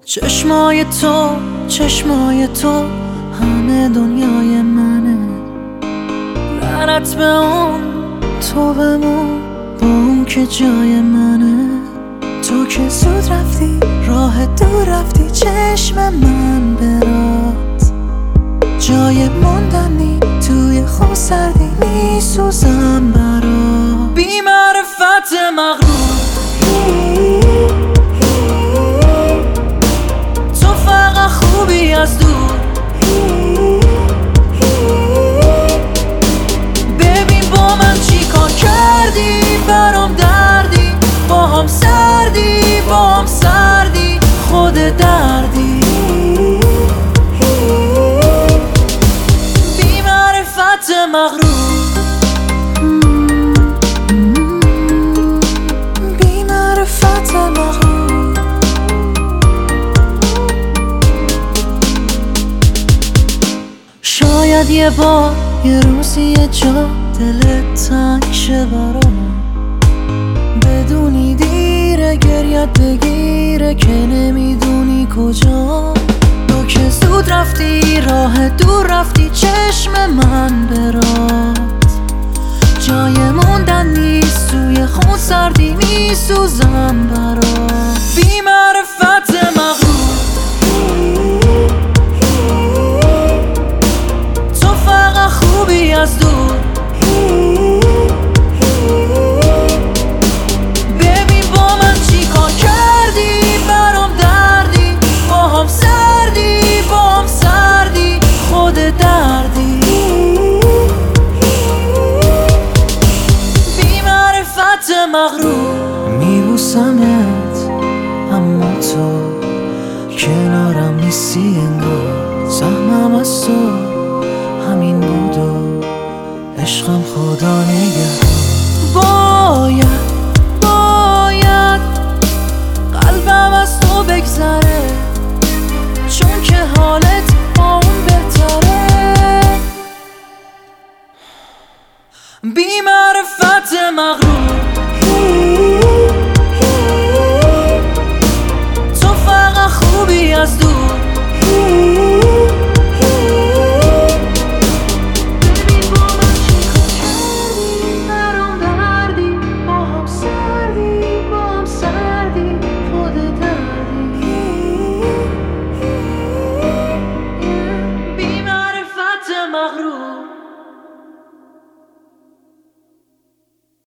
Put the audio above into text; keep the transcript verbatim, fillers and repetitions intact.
چشمای تو چشمای تو همه دنیای منه. لعنت به اون تو بمون با اون که جای منه. تو که زود رفتی راه دور رفتی چشم من برات. جای موندنی توی خون سردی میسوزم برات. بی معرفت مغرور تو فقط خوبی از دور. ببین با من چی کار کردی برام دردی. با هم سردی با هم سردی خود دردی. بی معرفت مغرور بی معرفت مغرور. شاید یه بار یه روزی یه جا دلت تنگ شه برام. بدونی دیره گریت بگیره که نمیدونی کجا. تو که زود رفتی راه دور رفتی چشم من برات. جای موندن نیست توی خون سردی میسوزم برات. بی معرفت مغرور تو فقط خوبی از دور. مغرور میبوسمت اما تو کنارم نیستی انگار. سهمم از تو همین بود و عشقم خدا نگهدار. باید باید قلبم از تو بگذره چون که حالت با اون بهتره. بی معرفت مغرور تو فقط خوبی از دور. ببین با من چی کار کردی برام دردی. با هم سردی با هم سردی خود دردی. بی معرفت مغرور